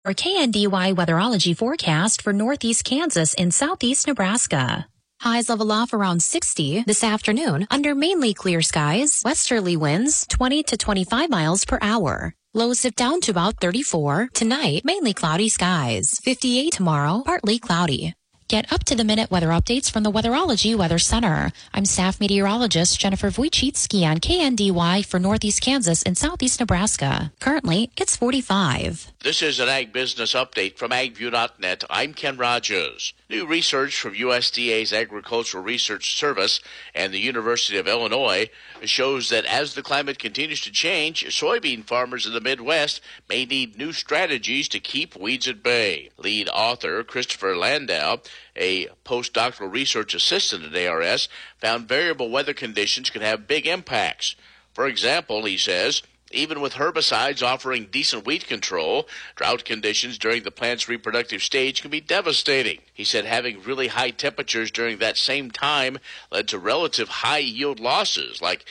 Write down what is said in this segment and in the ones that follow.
Our KNDY weatherology forecast for northeast Kansas and southeast Nebraska. Highs level off around 60 this afternoon under mainly clear skies, westerly winds 20 to 25 miles per hour. Lows dip down to about 34. Tonight, mainly cloudy skies. 58 tomorrow, partly cloudy. Get up-to-the-minute weather updates from the Weatherology Weather Center. I'm staff meteorologist Jennifer Wojcicki on KNDY for Northeast Kansas and Southeast Nebraska. Currently, it's 45. This is an Ag Business Update from AgView.net. I'm Ken Rogers. New research from USDA's Agricultural Research Service and the University of Illinois shows that as the climate continues to change, soybean farmers in the Midwest may need new strategies to keep weeds at bay. Lead author Christopher Landau, a postdoctoral research assistant at ARS, found variable weather conditions can have big impacts. For example, he says, even with herbicides offering decent weed control, drought conditions during the plant's reproductive stage can be devastating. He said having really high temperatures during that same time led to relative high yield losses, like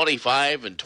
25 and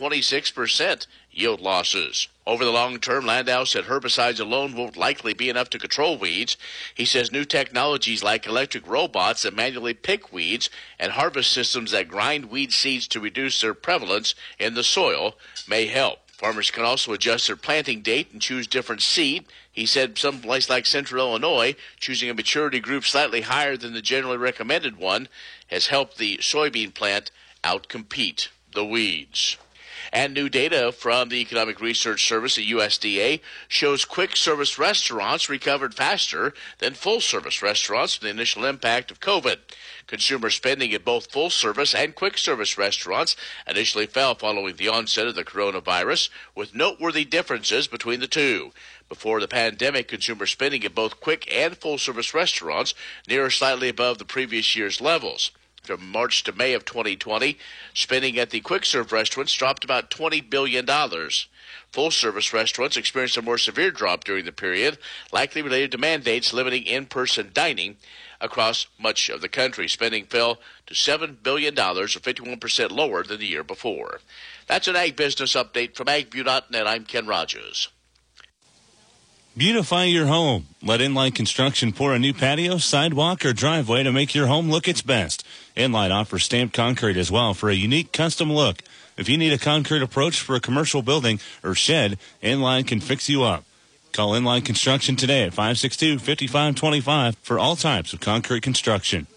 26% yield losses. Over the long term, Landau said herbicides alone won't likely be enough to control weeds. He says new technologies like electric robots that manually pick weeds and harvest systems that grind weed seeds to reduce their prevalence in the soil may help. Farmers can also adjust their planting date and choose different seed. He said some place like Central Illinois, choosing a maturity group slightly higher than the generally recommended one has helped the soybean plant outcompete the weeds. And new data from the Economic Research Service at USDA shows quick service restaurants recovered faster than full service restaurants from the initial impact of COVID. Consumer spending at both full service and quick service restaurants initially fell following the onset of the coronavirus, with noteworthy differences between the two. Before the pandemic, consumer spending at both quick and full service restaurants near or slightly above the previous year's levels. From March to May of 2020, spending at the quick-serve restaurants dropped about $20 billion. Full-service restaurants experienced a more severe drop during the period, likely related to mandates limiting in-person dining across much of the country. Spending fell to $7 billion, or 51% lower than the year before. That's an Ag Business Update from AgView.net. I'm Ken Rogers. Beautify your home. Let Inline Construction pour a new patio, sidewalk, or driveway to make your home look its best. Inline offers stamped concrete as well for a unique custom look. If you need a concrete approach for a commercial building or shed, Inline can fix you up. Call Inline Construction today at 562-5525 for all types of concrete construction.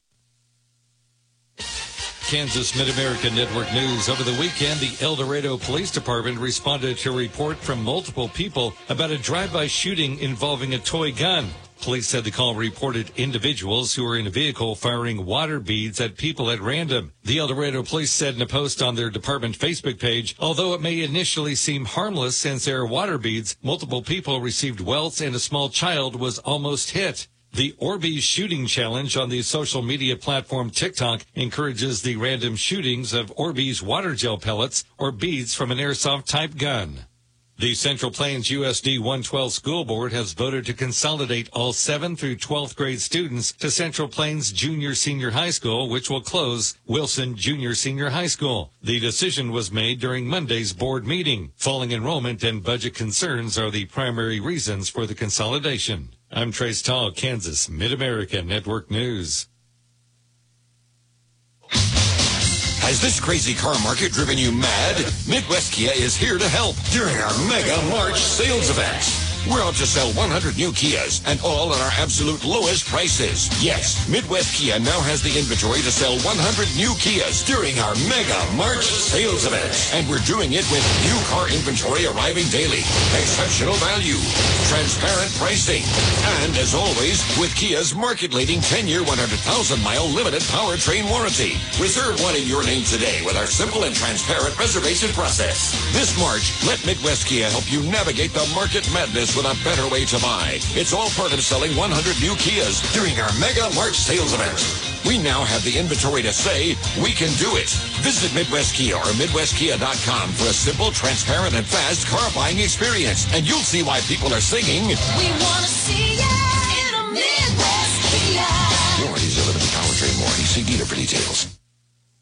Kansas Mid-America Network News. Over the weekend, the El Dorado Police Department responded to a report from multiple people about a drive-by shooting involving a toy gun. Police said the call reported individuals who were in a vehicle firing water beads at people at random. The El Dorado Police said in a post on their department Facebook page, although it may initially seem harmless since they are water beads, multiple people received welts and a small child was almost hit. The Orbeez Shooting Challenge on the social media platform TikTok encourages the random shootings of Orbeez water gel pellets or beads from an airsoft-type gun. The Central Plains USD 112 School Board has voted to consolidate all 7th through 12th grade students to Central Plains Junior-Senior High School, which will close Wilson Junior-Senior High School. The decision was made during Monday's board meeting. Falling enrollment and budget concerns are the primary reasons for the consolidation. I'm Trace Tall, Kansas Mid-America Network News. Has this crazy car market driven you mad? Midwest Kia is here to help during our Mega March sales event. We're out to sell 100 new Kias, and all at our absolute lowest prices. Yes, Midwest Kia now has the inventory to sell 100 new Kias during our Mega March sales event. And we're doing it with new car inventory arriving daily, exceptional value, transparent pricing, and as always, with Kia's market-leading 10-year, 100,000-mile limited powertrain warranty. Reserve one in your name today with our simple and transparent reservation process. This March, let Midwest Kia help you navigate the market madness with a better way to buy. It's all part of selling 100 new Kias during our Mega March sales event. We now have the inventory to say we can do it. Visit Midwest Kia or MidwestKia.com for a simple, transparent, and fast car buying experience. And you'll see why people are singing, "We want to see ya in a Midwest Kia." Warranties are limited powertrain warranty. See dealer for details.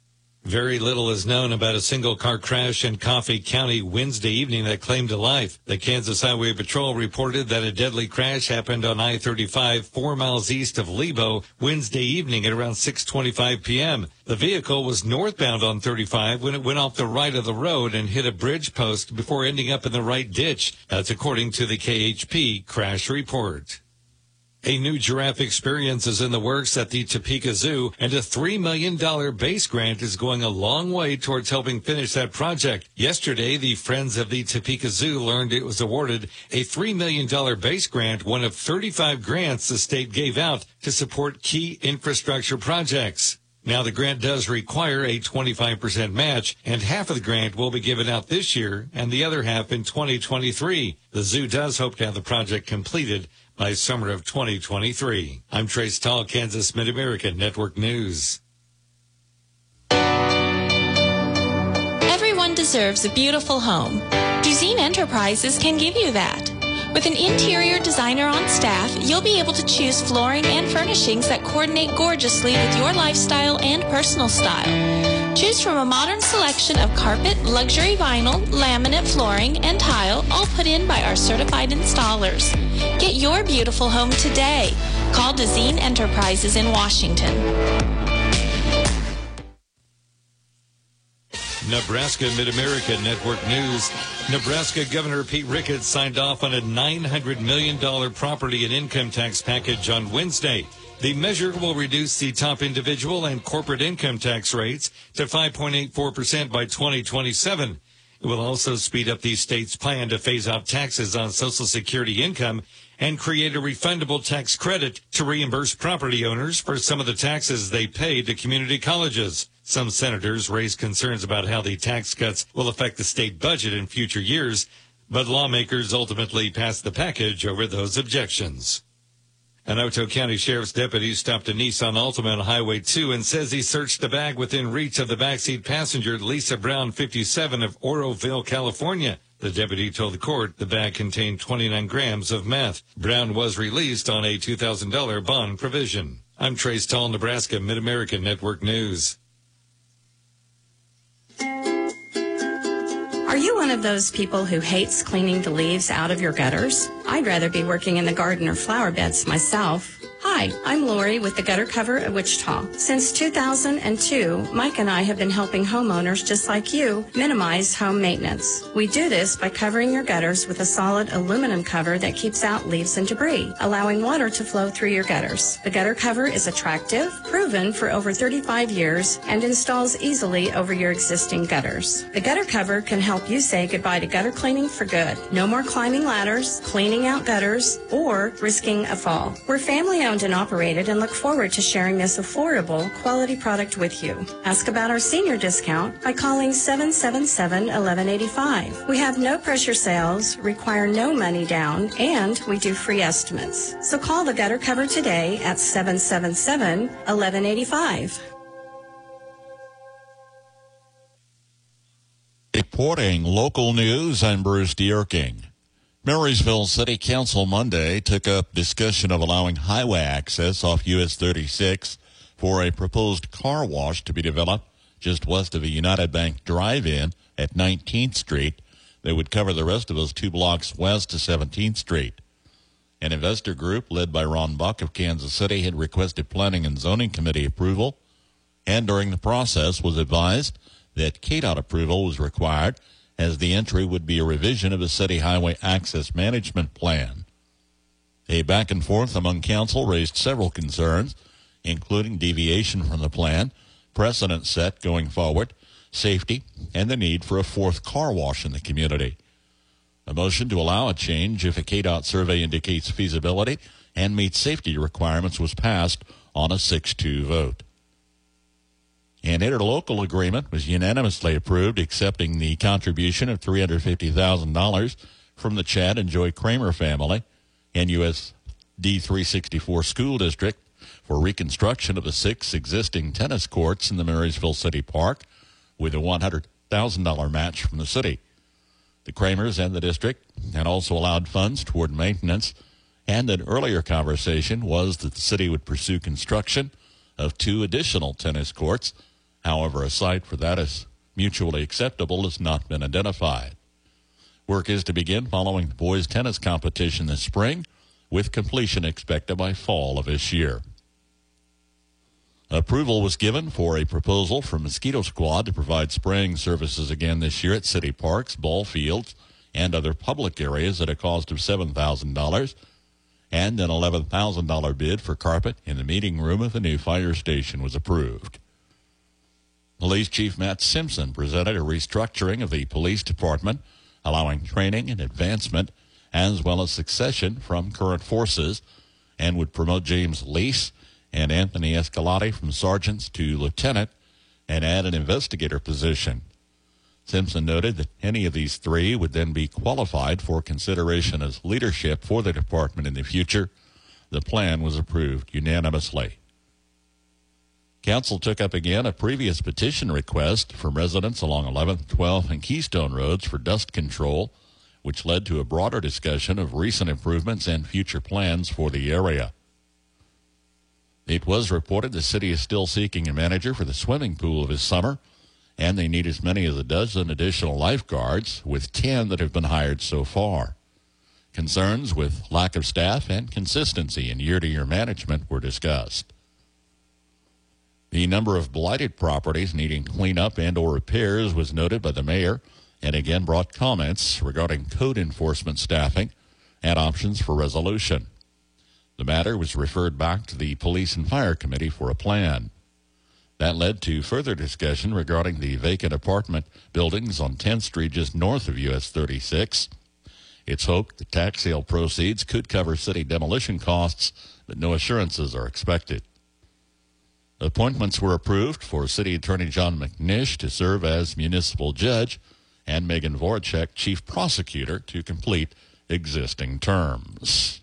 Very little is known about a single-car crash in Coffee County Wednesday evening that claimed a life. The Kansas Highway Patrol reported that a deadly crash happened on I-35 4 miles east of Lebo Wednesday evening at around 6:25 p.m. The vehicle was northbound on 35 when it went off the right of the road and hit a bridge post before ending up in the right ditch. That's according to the KHP crash report. A new giraffe experience is in the works at the Topeka Zoo, and a $3 million base grant is going a long way towards helping finish that project. Yesterday, the Friends of the Topeka Zoo learned it was awarded a $3 million base grant, one of 35 grants the state gave out to support key infrastructure projects. Now, the grant does require a 25% match, and half of the grant will be given out this year and the other half in 2023. The zoo does hope to have the project completed by summer of 2023. I'm Trace Tall, Kansas Mid-American Network News. Everyone deserves a beautiful home. Duzine Enterprises can give you that. With an interior designer on staff, you'll be able to choose flooring and furnishings that coordinate gorgeously with your lifestyle and personal style. Choose from a modern selection of carpet, luxury vinyl, laminate flooring, and tile, all put in by our certified installers. Get your beautiful home today. Call Duzine Enterprises in Washington. Nebraska Mid-America Network News. Nebraska Governor Pete Ricketts signed off on a $900 million property and income tax package on Wednesday. The measure will reduce the top individual and corporate income tax rates to 5.84% by 2027. It will also speed up the state's plan to phase out taxes on Social Security income and create a refundable tax credit to reimburse property owners for some of the taxes they pay to community colleges. Some senators raised concerns about how the tax cuts will affect the state budget in future years, but lawmakers ultimately passed the package over those objections. An Otoe County Sheriff's deputy stopped a Nissan Altima on Highway 2 and says he searched the bag within reach of the backseat passenger, Lisa Brown, 57, of Oroville, California. The deputy told the court the bag contained 29 grams of meth. Brown was released on a $2,000 bond provision. I'm Trace Tall, Nebraska Mid-American Network News. Are you one of those people who hates cleaning the leaves out of your gutters? I'd rather be working in the garden or flower beds myself. Hi, I'm Lori with the Gutter Cover of Wichita. Since 2002, Mike and I have been helping homeowners just like you minimize home maintenance. We do this by covering your gutters with a solid aluminum cover that keeps out leaves and debris, allowing water to flow through your gutters. The Gutter Cover is attractive, proven for over 35 years, and installs easily over your existing gutters. The Gutter Cover can help you say goodbye to gutter cleaning for good. No more climbing ladders, cleaning out gutters, or risking a fall. We're family-owned and operated and look forward to sharing this affordable, quality product with you. Ask about our senior discount by calling 777-1185. We have no pressure sales, require no money down, and we do free estimates. So call the Gutter Cover today at 777-1185. Reporting local news, I'm Bruce Dierking. Marysville City Council Monday took up discussion of allowing highway access off US 36 for a proposed car wash to be developed just west of a United Bank drive-in at 19th Street that would cover the rest of those 2 blocks west to 17th Street. An investor group led by Ron Buck of Kansas City had requested Planning and Zoning Committee approval, and during the process was advised that KDOT approval was required, as the entry would be a revision of the City Highway Access Management Plan. A back and forth among council raised several concerns, including deviation from the plan, precedent set going forward, safety, and the need for a 4th car wash in the community. A motion to allow a change if a KDOT survey indicates feasibility and meets safety requirements was passed on a 6-2 vote. An interlocal agreement was unanimously approved, accepting the contribution of $350,000 from the Chad and Joy Kramer family and US D364 School District for reconstruction of the 6 existing tennis courts in the Marysville City Park, with a $100,000 match from the city. The Kramers and the district had also allowed funds toward maintenance, and an earlier conversation was that the city would pursue construction of 2 additional tennis courts However, a site for that is mutually acceptable has not been identified. Work is to begin following the boys' tennis competition this spring, with completion expected by fall of this year. Approval was given for a proposal from Mosquito Squad to provide spraying services again this year at city parks, ball fields, and other public areas at a cost of $7,000, and an $11,000 bid for carpet in the meeting room of the new fire station was approved. Police Chief Matt Simpson presented a restructuring of the police department, allowing training and advancement, as well as succession from current forces, and would promote James Lease and Anthony Escalati from sergeants to lieutenant and add an investigator position. Simpson noted that any of these three would then be qualified for consideration as leadership for the department in the future. The plan was approved unanimously. Council took up again a previous petition request from residents along 11th, 12th, and Keystone Roads for dust control, which led to a broader discussion of recent improvements and future plans for the area. It was reported the city is still seeking a manager for the swimming pool this summer, and they need as many as a dozen additional lifeguards, with 10 that have been hired so far. Concerns with lack of staff and consistency in year-to-year management were discussed. The number of blighted properties needing cleanup and or repairs was noted by the mayor, and again brought comments regarding code enforcement staffing and options for resolution. The matter was referred back to the Police and Fire Committee for a plan. That led to further discussion regarding the vacant apartment buildings on 10th Street just north of US 36. It's hoped the tax sale proceeds could cover city demolition costs, but no assurances are expected. Appointments were approved for City Attorney John McNish to serve as municipal judge and Megan Voracek, chief prosecutor, to complete existing terms.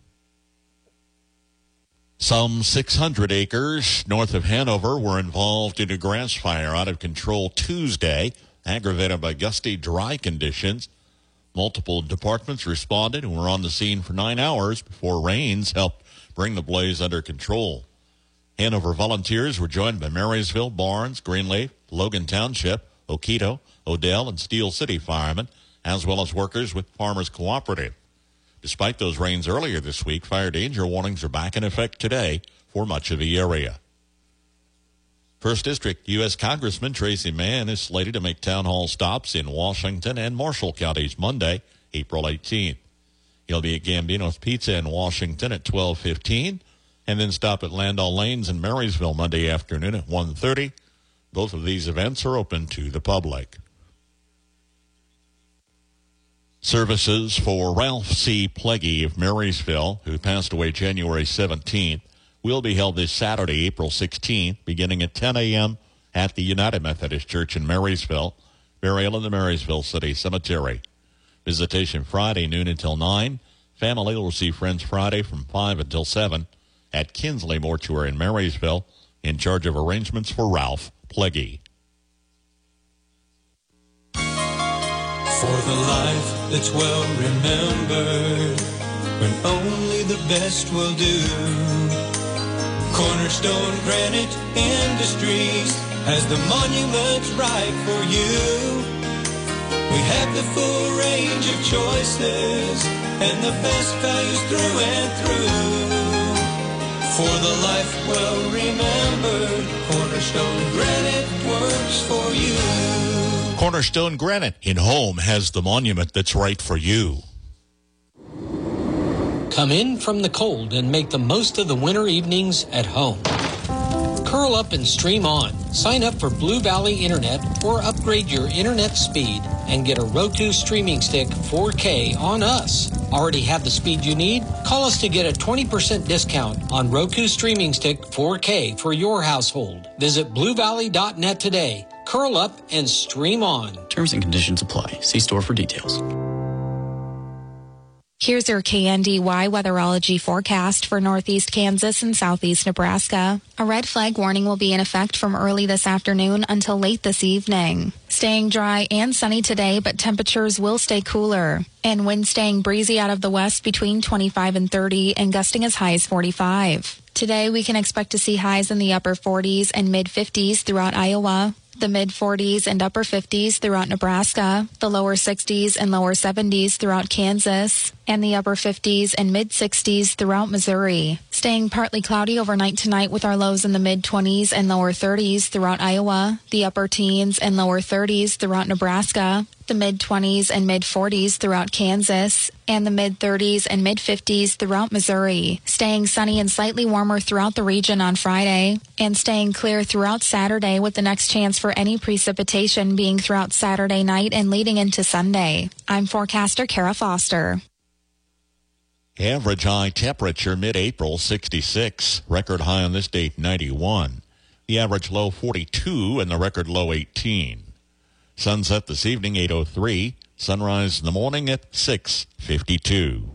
Some 600 acres north of Hanover were involved in a grass fire out of control Tuesday, aggravated by gusty, dry conditions. Multiple departments responded and were on the scene for 9 hours before rains helped bring the blaze under control. Hanover volunteers were joined by Marysville, Barnes, Greenleaf, Logan Township, Oquito, Odell, and Steel City firemen, as well as workers with Farmers Cooperative. Despite those rains earlier this week, fire danger warnings are back in effect today for much of the area. 1st District U.S. Congressman Tracy Mann is slated to make town hall stops in Washington and Marshall counties Monday, April 18th. He'll be at Gambino's Pizza in Washington at 12:15, and then stop at Landau Lanes in Marysville Monday afternoon at 1:30. Both of these events are open to the public. Services for Ralph C. Pleggy of Marysville, who passed away January 17th, will be held this Saturday, April 16th, beginning at 10 a.m. at the United Methodist Church in Marysville, burial in the Marysville City Cemetery. Visitation Friday, noon until 9. Family will see friends Friday from 5 until 7 at Kinsley Mortuary in Marysville, in charge of arrangements for Ralph Pleggy. For the life that's well remembered, when only the best will do, Cornerstone Granite Industries has the monuments right for you. We have the full range of choices and the best values through and through. For the life well remembered, Cornerstone Granite works for you. Cornerstone Granite in Home has the monument that's right for you. Come in from the cold and make the most of the winter evenings at home. Curl up and stream on. Sign up for Blue Valley Internet or upgrade your internet speed and get a Roku streaming stick 4K on us. Already have the speed you need? Call us to get a 20% discount on Roku streaming stick 4K for your household. Visit bluevalley.net today. Curl up and stream on. Terms and conditions apply. See store for details. Here's your KNDY weatherology forecast for northeast Kansas and southeast Nebraska. A red flag warning will be in effect from early this afternoon until late this evening. Staying dry and sunny today, but temperatures will stay cooler. And winds staying breezy out of the west between 25 and 30 and gusting as high as 45. Today, we can expect to see highs in the upper 40s and mid-50s throughout Iowa, the mid-40s and upper 50s throughout Nebraska, the lower 60s and lower 70s throughout Kansas, and the upper 50s and mid-60s throughout Missouri. Staying partly cloudy overnight tonight with our lows in the mid-20s and lower 30s throughout Iowa, the upper teens and lower 30s throughout Nebraska, the mid-20s and mid-40s throughout Kansas, and the mid-30s and mid-50s throughout Missouri. Staying sunny and slightly warmer throughout the region on Friday, and staying clear throughout Saturday with the next chance for any precipitation being throughout Saturday night and leading into Sunday. I'm forecaster Kara Foster. Average high temperature mid-April 66. Record high on this date 91. The average low 42 and the record low 18. Sunset this evening 8:03. Sunrise in the morning at 6:52.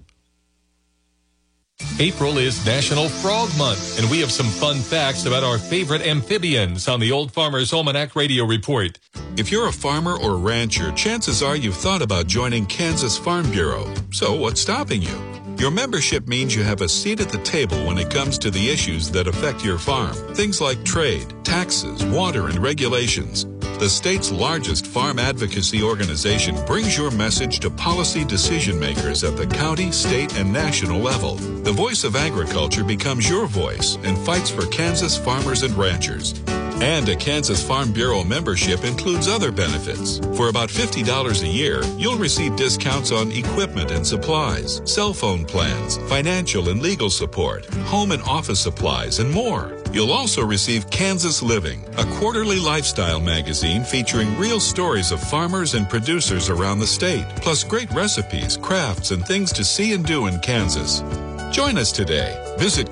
April is National Frog Month, and we have some fun facts about our favorite amphibians on the Old Farmer's Almanac Radio Report. If you're a farmer or rancher, chances are you've thought about joining Kansas Farm Bureau. So what's stopping you? Your membership means you have a seat at the table when it comes to the issues that affect your farm. Things like trade, taxes, water, and regulations. The state's largest farm advocacy organization brings your message to policy decision makers at the county, state, and national level. The voice of agriculture becomes your voice and fights for Kansas farmers and ranchers. And a Kansas Farm Bureau membership includes other benefits. For about $50 a year, you'll receive discounts on equipment and supplies, cell phone plans, financial and legal support, home and office supplies, and more. You'll also receive Kansas Living, a quarterly lifestyle magazine featuring real stories of farmers and producers around the state, plus great recipes, crafts, and things to see and do in Kansas. Join us today. Visit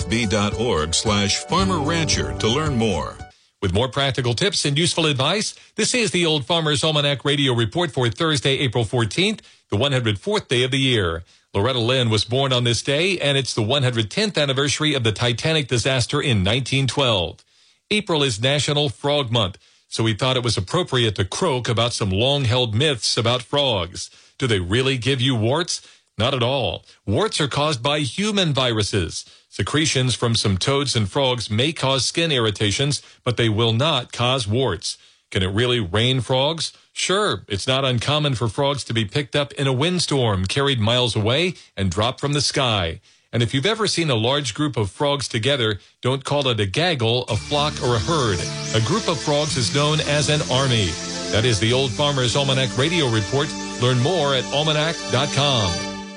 kfb.org/farmer-rancher to learn more. With more practical tips and useful advice, this is the Old Farmer's Almanac Radio Report for Thursday, April 14th, the 104th day of the year. Loretta Lynn was born on this day, and it's the 110th anniversary of the Titanic disaster in 1912. April is National Frog Month, so we thought it was appropriate to croak about some long-held myths about frogs. Do they really give you warts? Not at all. Warts are caused by human viruses. Secretions from some toads and frogs may cause skin irritations, but they will not cause warts. Can it really rain frogs? Sure, it's not uncommon for frogs to be picked up in a windstorm, carried miles away, and dropped from the sky. And if you've ever seen a large group of frogs together, don't call it a gaggle, a flock, or a herd. A group of frogs is known as an army. That is the Old Farmer's Almanac Radio Report. Learn more at almanac.com.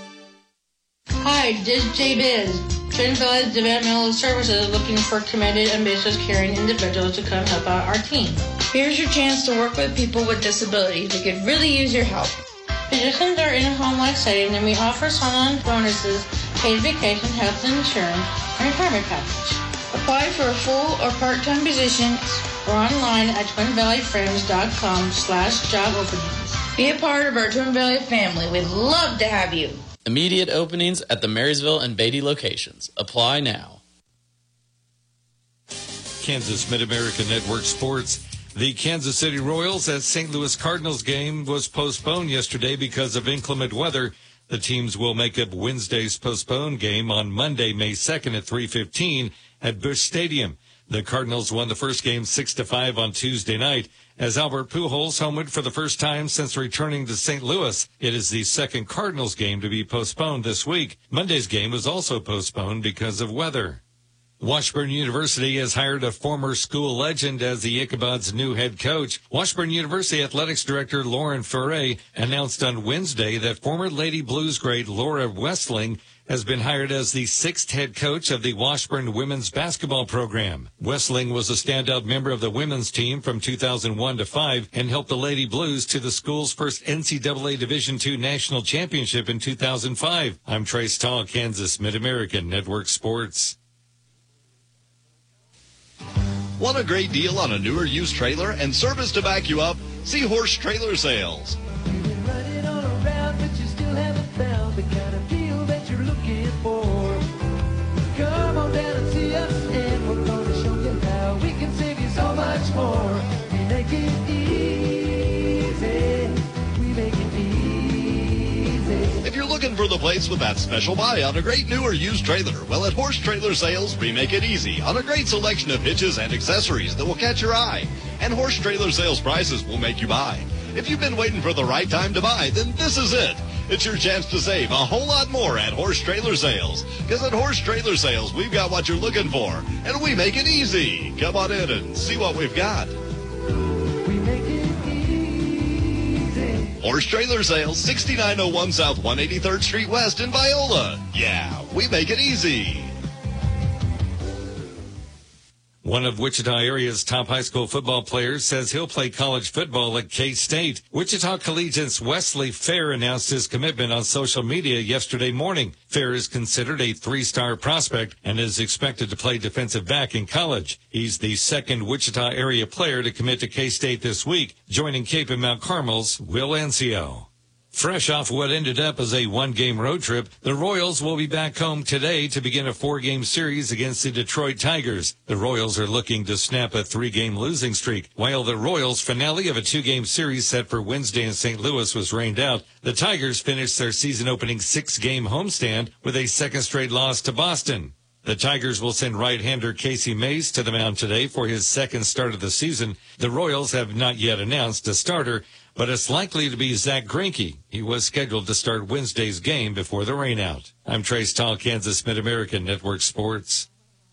Hi, this is J-Biz. Twin Valley Developmental Services is looking for committed, ambitious, caring individuals to come help out our team. Here's your chance to work with people with disabilities who could really use your help. Positions are in a home-like setting, and we offer sign-on bonuses, paid vacation, health insurance, and retirement package. Apply for a full or part-time position or online at twinvalleyfriends.com/job openings. Be a part of our Twin Valley family. We'd love to have you. Immediate openings at the Marysville and Beatty locations. Apply now. Kansas Mid-American Network Sports. The Kansas City Royals at St. Louis Cardinals game was postponed yesterday because of inclement weather. The teams will make up Wednesday's postponed game on Monday, May 2nd at 3:15 at Busch Stadium. The Cardinals won the first game 6-5 on Tuesday night. As Albert Pujols homered for the first time since returning to St. Louis, it is the second Cardinals game to be postponed this week. Monday's game was also postponed because of weather. Washburn University has hired a former school legend as the Ichabod's new head coach. Washburn University Athletics Director Lauren Ferre announced on Wednesday that former Lady Blues great Laura Westling has been hired as the sixth head coach of the Washburn women's basketball program. Westling was a standout member of the women's team from 2001 to 5 and helped the Lady Blues to the school's first NCAA Division II national championship in 2005. I'm Trace Tall, Kansas Mid-American Network Sports. Want a great deal on a newer used trailer and service to back you up? Seahorse Trailer Sales. Come on down and see us, and we're going to show you how we can save you so much more. We make it easy. We make it easy. If you're looking for the place with that special buy on a great new or used trailer? Well, at Horse Trailer Sales, we make it easy on a great selection of hitches and accessories that will catch your eye. And Horse Trailer Sales prices will make you buy. If you've been waiting for the right time to buy, then this is it. It's your chance to save a whole lot more at Horse Trailer Sales. Because at Horse Trailer Sales, we've got what you're looking for, and we make it easy. Come on in and see what we've got. Horse Trailer Sales, 6901 South 183rd Street West in Viola. Yeah, we make it easy. One of Wichita area's top high school football players says he'll play college football at K-State. Wichita Collegiate's Wesley Fair announced his commitment on social media yesterday morning. Fair is considered a three-star prospect and is expected to play defensive back in college. He's the second Wichita area player to commit to K-State this week, joining Cape and Mount Carmel's Will Ancio. Fresh off what ended up as a one-game road trip, the Royals will be back home today to begin a four-game series against the Detroit Tigers. The Royals are looking to snap a three-game losing streak. While the Royals' finale of a two-game series set for Wednesday in St. Louis was rained out, the Tigers finished their season-opening six-game homestand with a second straight loss to Boston. The Tigers will send right-hander Casey Mays to the mound today for his second start of the season. The Royals have not yet announced a starter, but it's likely to be Zach Greinke. He was scheduled to start Wednesday's game before the rainout. I'm Trey Stahl, Kansas Mid-American Network Sports.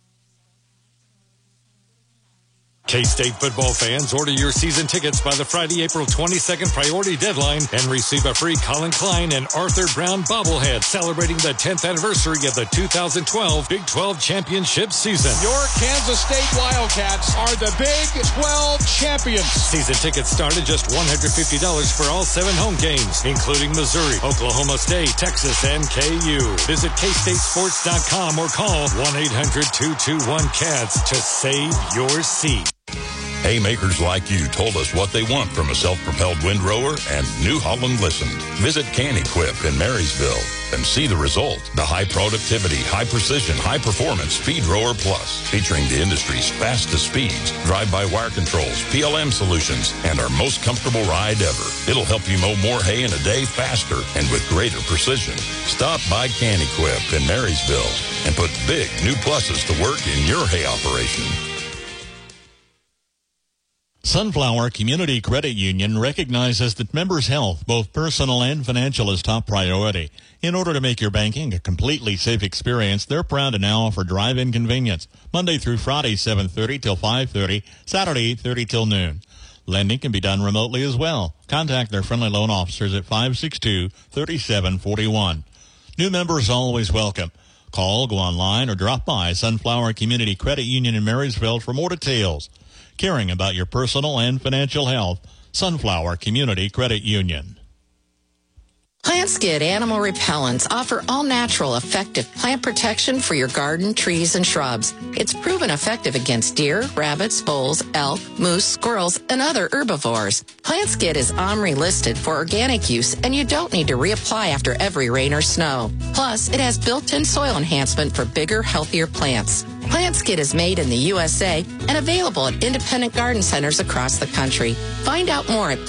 K-State football fans, order your season tickets by the Friday, April 22nd priority deadline and receive a free Colin Klein and Arthur Brown bobblehead celebrating the 10th anniversary of the 2012 Big 12 championship season. Your Kansas State Wildcats are the Big 12 champions. Season tickets start at just $150 for all 7 home games, including Missouri, Oklahoma State, Texas, and KU. Visit KStateSports.com or call 1-800-221-CATS to save your seat. Haymakers like you told us what they want from a self-propelled windrower, and New Holland listened. Visit Can-Equip in Marysville and see the result. The high productivity, high precision, high performance Speed Rower Plus, featuring the industry's fastest speeds, drive-by-wire controls, PLM solutions, and our most comfortable ride ever. It'll help you mow more hay in a day faster and with greater precision. Stop by Can-Equip in Marysville and put big new pluses to work in your hay operation. Sunflower Community Credit Union recognizes that members' health, both personal and financial, is top priority. In order to make your banking a completely safe experience, they're proud to now offer drive-in convenience, Monday through Friday, 7:30 till 5:30, Saturday, 8:30 till noon. Lending can be done remotely as well. Contact their friendly loan officers at 562-3741. New members always welcome. Call, go online, or drop by Sunflower Community Credit Union in Marysville for more details. Caring about your personal and financial health, Sunflower Community Credit Union. PlantSkid Animal Repellents offer all-natural, effective plant protection for your garden, trees, and shrubs. It's proven effective against deer, rabbits, voles, elk, moose, squirrels, and other herbivores. PlantSkid is OMRI listed for organic use, and you don't need to reapply after every rain or snow. Plus, it has built-in soil enhancement for bigger, healthier plants. PlantSkid is made in the USA and available at independent garden centers across the country. Find out more at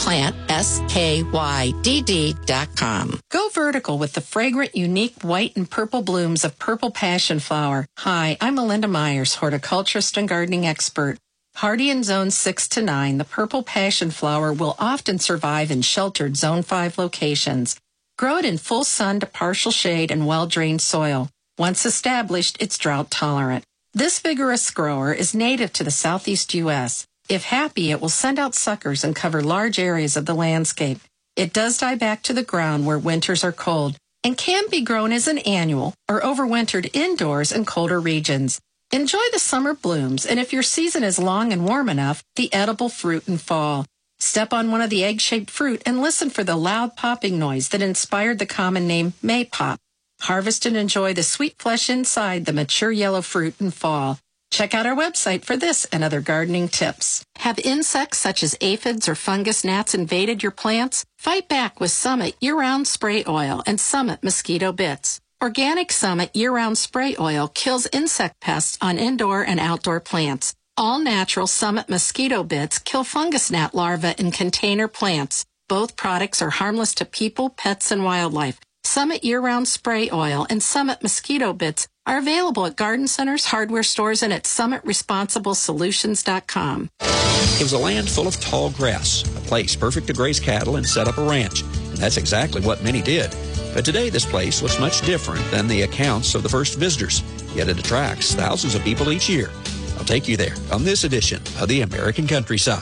plantskydd.com. Go vertical with the fragrant, unique white and purple blooms of purple passion flower. Hi, I'm Melinda Myers, horticulturist and gardening expert. Hardy in zones 6 to 9, the purple passion flower will often survive in sheltered Zone 5 locations. Grow it in full sun to partial shade and well-drained soil. Once established, it's drought tolerant. This vigorous grower is native to the southeast U.S. If happy, it will send out suckers and cover large areas of the landscape. It does die back to the ground where winters are cold and can be grown as an annual or overwintered indoors in colder regions. Enjoy the summer blooms, and if your season is long and warm enough, the edible fruit in fall. Step on one of the egg-shaped fruit and listen for the loud popping noise that inspired the common name maypop. Harvest and enjoy the sweet flesh inside the mature yellow fruit in fall. Check out our website for this and other gardening tips. Have insects such as aphids or fungus gnats invaded your plants? Fight back with Summit Year-Round Spray Oil and Summit Mosquito Bits. Organic Summit Year-Round Spray Oil kills insect pests on indoor and outdoor plants. All natural Summit Mosquito Bits kill fungus gnat larvae in container plants. Both products are harmless to people, pets, and wildlife. Summit year-round spray oil and Summit mosquito bits are available at garden centers, hardware stores, and at summitresponsiblesolutions.com. It was a land full of tall grass, a place perfect to graze cattle and set up a ranch. And that's exactly what many did. But today, this place looks much different than the accounts of the first visitors. Yet it attracts thousands of people each year. I'll take you there on this edition of the American Countryside.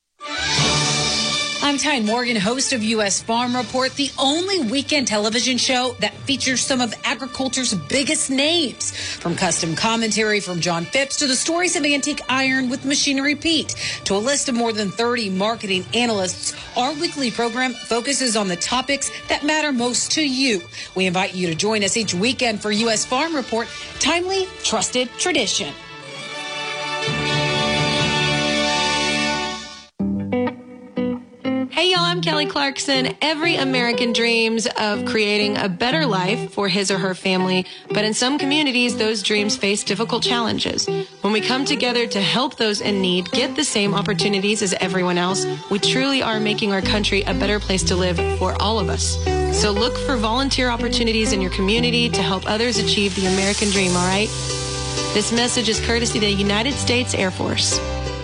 I'm Tyne Morgan, host of U.S. Farm Report, the only weekend television show that features some of agriculture's biggest names. From custom commentary from John Phipps to the stories of antique iron with Machinery Pete to a list of more than 30 marketing analysts, our weekly program focuses on the topics that matter most to you. We invite you to join us each weekend for U.S. Farm Report, timely, trusted tradition. Hey y'all, I'm Kelly Clarkson. Every American dreams of creating a better life for his or her family, but in some communities, those dreams face difficult challenges. When we come together to help those in need get the same opportunities as everyone else, we truly are making our country a better place to live for all of us. So look for volunteer opportunities in your community to help others achieve the American dream, all right? This message is courtesy of the United States Air Force.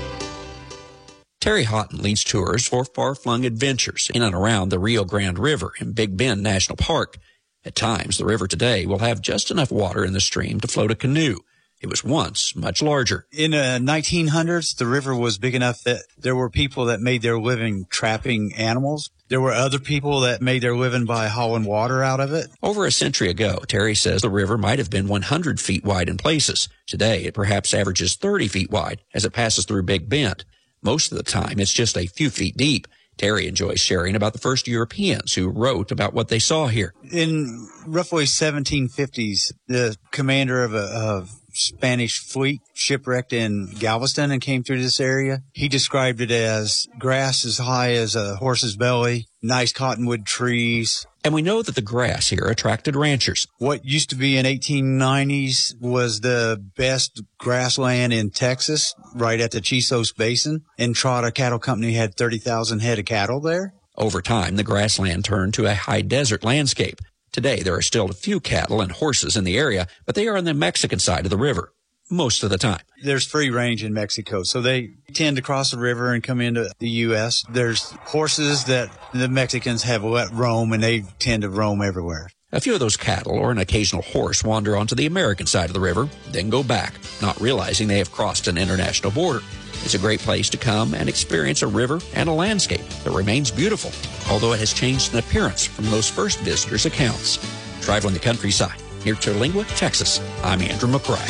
Terry Houghton leads tours for far-flung adventures in and around the Rio Grande River in Big Bend National Park. At times, the river today will have just enough water in the stream to float a canoe. It was once much larger. In the 1900s, the river was big enough that there were people that made their living trapping animals. There were other people that made their living by hauling water out of it. Over a century ago, Terry says the river might have been 100 feet wide in places. Today, it perhaps averages 30 feet wide as it passes through Big Bend. Most of the time, it's just a few feet deep. Terry enjoys sharing about the first Europeans who wrote about what they saw here. In roughly 1750s, the commander of a Spanish fleet shipwrecked in Galveston and came through this area. He described it as grass as high as a horse's belly, nice cottonwood trees. And we know that the grass here attracted ranchers. What used to be in 1890s was the best grassland in Texas, right at the Chisos Basin. Entrada Cattle Company had 30,000 head of cattle there. Over time, the grassland turned to a high desert landscape. Today, there are still a few cattle and horses in the area, but they are on the Mexican side of the river most of the time. There's free range in Mexico, so they tend to cross the river and come into the U.S. There's horses that the Mexicans have let roam, and they tend to roam everywhere. A few of those cattle or an occasional horse wander onto the American side of the river, then go back, not realizing they have crossed an international border. It's a great place to come and experience a river and a landscape that remains beautiful, although it has changed in appearance from those first visitors' accounts. Traveling the countryside, near Terlingua, Texas, I'm Andrew McCrae.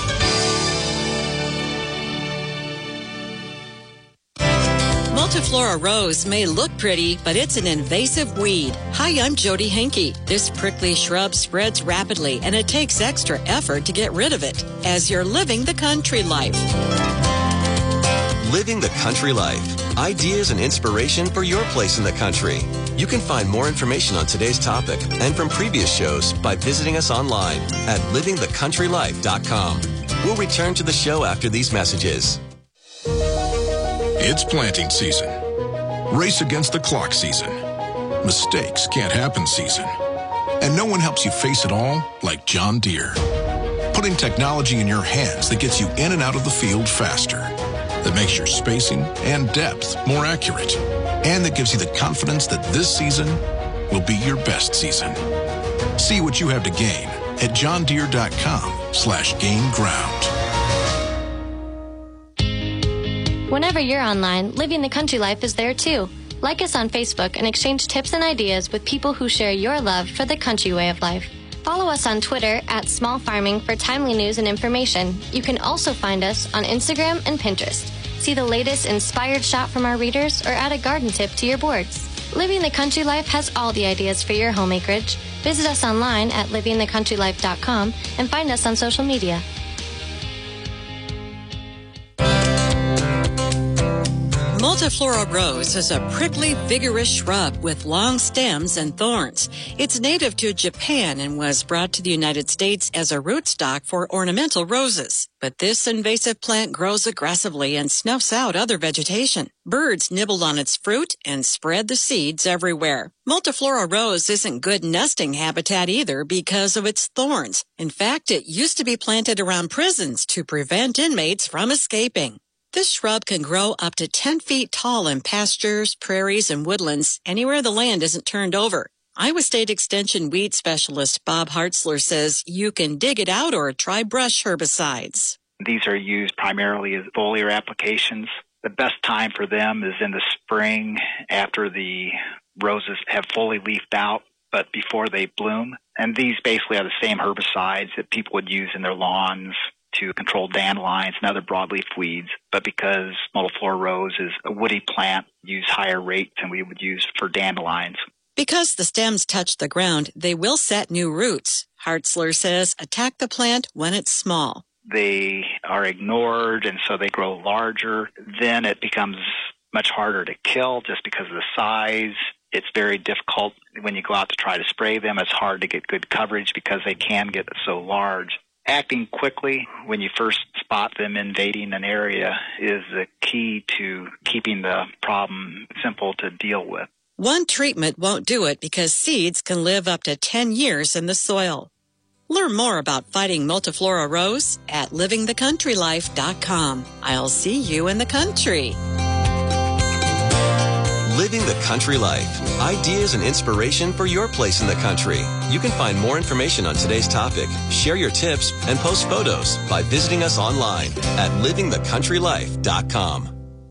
Multiflora rose may look pretty, but it's an invasive weed. Hi, I'm Jody Henke. This prickly shrub spreads rapidly, and it takes extra effort to get rid of it as you're living the country life. Living the country life. Ideas and inspiration for your place in the country. You can find more information on today's topic and from previous shows by visiting us online at livingthecountrylife.com. We'll return to the show after these messages. It's planting season. Race against the clock season. Mistakes can't happen season. And no one helps you face it all like John Deere. Putting technology in your hands that gets you in and out of the field faster. That makes your spacing and depth more accurate. And that gives you the confidence that this season will be your best season. See what you have to gain at johndeere.com/gain ground. Whenever you're online, Living the Country Life is there too. Like us on Facebook and exchange tips and ideas with people who share your love for the country way of life. Follow us on Twitter at Small Farming for timely news and information. You can also find us on Instagram and Pinterest. See the latest inspired shot from our readers or add a garden tip to your boards. Living the Country Life has all the ideas for your home acreage. Visit us online at livingthecountrylife.com and find us on social media. Multiflora rose is a prickly, vigorous shrub with long stems and thorns. It's native to Japan and was brought to the United States as a rootstock for ornamental roses. But this invasive plant grows aggressively and snuffs out other vegetation. Birds nibbled on its fruit and spread the seeds everywhere. Multiflora rose isn't good nesting habitat either because of its thorns. In fact, it used to be planted around prisons to prevent inmates from escaping. This shrub can grow up to 10 feet tall in pastures, prairies, and woodlands anywhere the land isn't turned over. Iowa State Extension weed specialist Bob Hartzler says you can dig it out or try brush herbicides. These are used primarily as foliar applications. The best time for them is in the spring after the roses have fully leafed out, but before they bloom. And these basically are the same herbicides that people would use in their lawns to control dandelions and other broadleaf weeds. But because Multiflora rose is a woody plant, use higher rates than we would use for dandelions. Because the stems touch the ground, they will set new roots. Hartzler says attack the plant when it's small. They are ignored, and so they grow larger. Then it becomes much harder to kill just because of the size. It's very difficult when you go out to try to spray them. It's hard to get good coverage because they can get so large. Acting quickly when you first spot them invading an area is the key to keeping the problem simple to deal with. One treatment won't do it because seeds can live up to 10 years in the soil. Learn more about fighting Multiflora rose at livingthecountrylife.com. I'll see you in the country. Living the Country Life. Ideas and inspiration for your place in the country. You can find more information on today's topic, share your tips, and post photos by visiting us online at livingthecountrylife.com.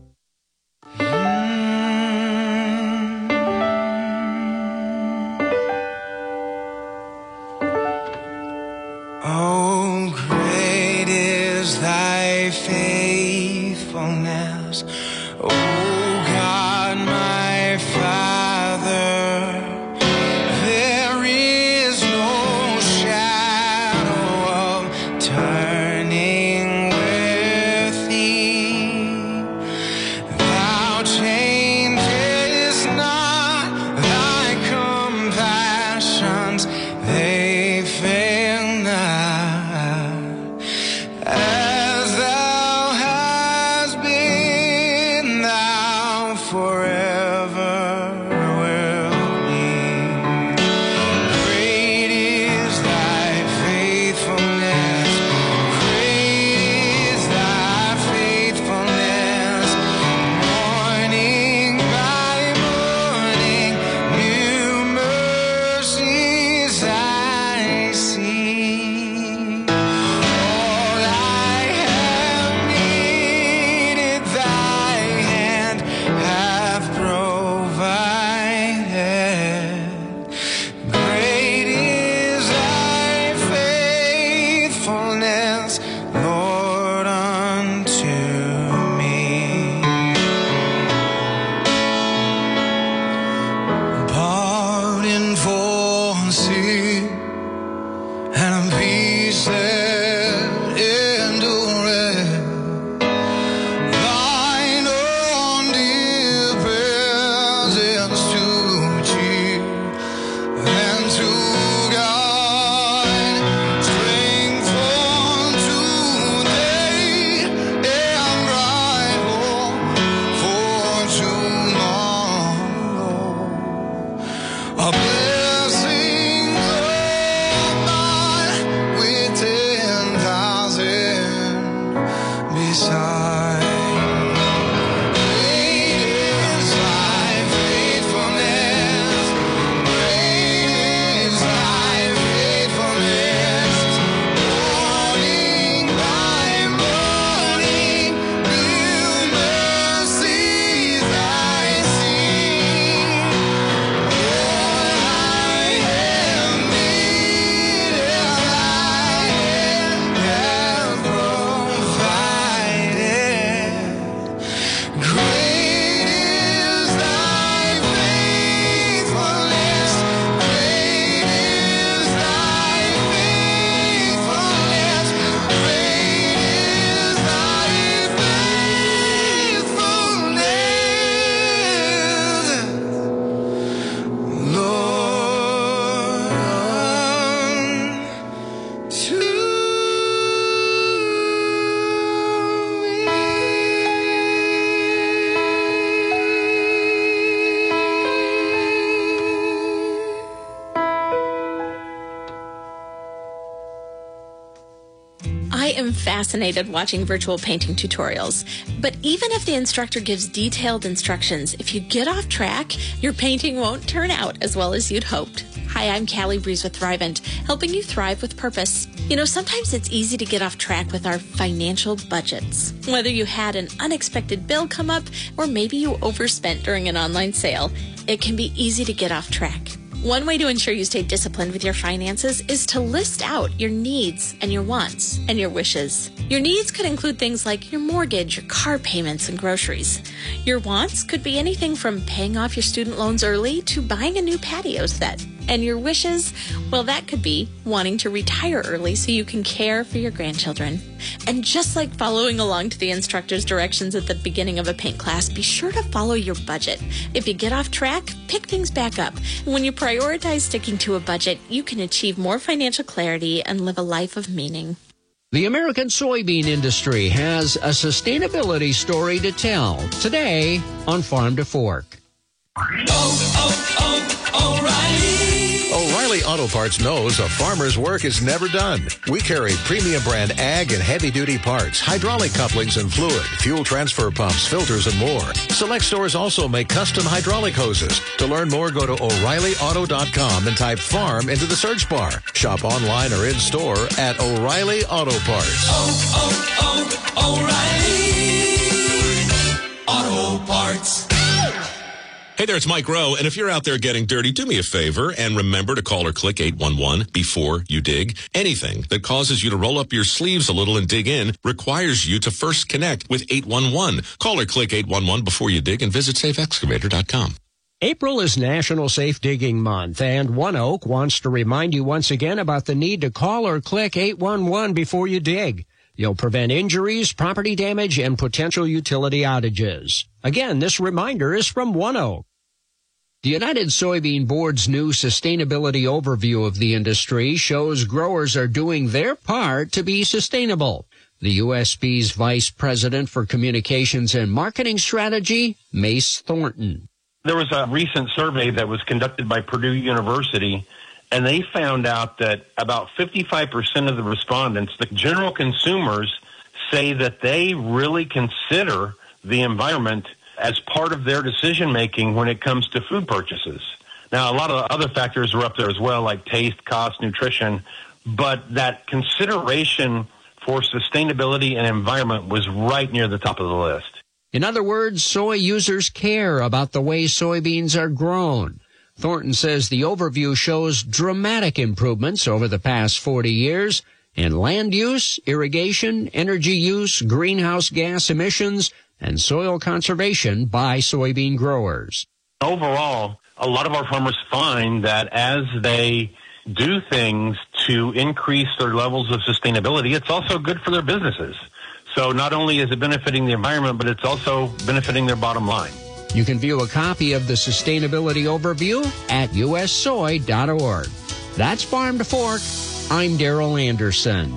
Oh, great is thy faithfulness, O God, my Father. There is no shadow of turning with thee. Thou changest not thy compassions, they fail not. As thou hast been, thou forever wilt be. Great is thy faithfulness, great is thy faithfulness. Morning by morning, new mercies I see. All I have needed, thy hand hath provided. Great is thy faithfulness, Lord, unto me. Pardon for sin and peace that endureth. Thine own dear presence to cheer and to guide. Strength for today and bright hope for tomorrow. A blessing abide with 10,000 beside. Great is thy faithfulness, great is thy faithfulness. Morning by morning, new mercies I see. Provided. I am fascinated watching virtual painting tutorials, but even if the instructor gives detailed instructions, if you get off track, your painting won't turn out as well as you'd hoped. Hi, I'm Callie Breeze with Thrivent, helping you thrive with purpose. You know, sometimes it's easy to get off track with our financial budgets. Whether you had an unexpected bill come up, or maybe you overspent during an online sale, it can be easy to get off track. One way to ensure you stay disciplined with your finances is to list out your needs and your wants and your wishes. Your needs could include things like your mortgage, your car payments, and groceries. Your wants could be anything from paying off your student loans early to buying a new patio set. And your wishes, well, that could be wanting to retire early so you can care for your grandchildren. And just like following along to the instructor's directions at the beginning of a paint class, be sure to follow your budget. If you get off track, pick things back up. When you prioritize sticking to a budget, you can achieve more financial clarity and live a life of meaning. The American soybean industry has a sustainability story to tell today on Farm to Fork. O'Reilly Auto Parts knows a farmer's work is never done. We carry premium brand ag and heavy-duty parts, hydraulic couplings and fluid, fuel transfer pumps, filters, and more. Select stores also make custom hydraulic hoses. To learn more, go to O'ReillyAuto.com and type farm into the search bar. Shop online or in store at O'Reilly Auto Parts. O'Reilly Auto Parts. Hey there, it's Mike Rowe, and if you're out there getting dirty, do me a favor and remember to call or click 811 before you dig. Anything that causes you to roll up your sleeves a little and dig in requires you to first connect with 811. Call or click 811 before you dig and visit safeexcavator.com. April is National Safe Digging Month, and ONEOK wants to remind you once again about the need to call or click 811 before you dig. You'll prevent injuries, property damage, and potential utility outages. Again, this reminder is from ONEOK. The United Soybean Board's new sustainability overview of the industry shows growers are doing their part to be sustainable. The USB's Vice President for Communications and Marketing Strategy, Mace Thornton. There was a recent survey that was conducted by Purdue University, and they found out that about 55% of the respondents, the general consumers, say that they really consider the environment as part of their decision-making when it comes to food purchases. Now, a lot of other factors are up there as well, like taste, cost, nutrition, but that consideration for sustainability and environment was right near the top of the list. In other words, soy users care about the way soybeans are grown. Thornton says the overview shows dramatic improvements over the past 40 years in land use, irrigation, energy use, greenhouse gas emissions, and soil conservation by soybean growers. Overall, a lot of our farmers find that as they do things to increase their levels of sustainability, it's also good for their businesses. So not only is it benefiting the environment, but it's also benefiting their bottom line. You can view a copy of the Sustainability Overview at ussoy.org. That's Farm to Fork. I'm Darrell Anderson.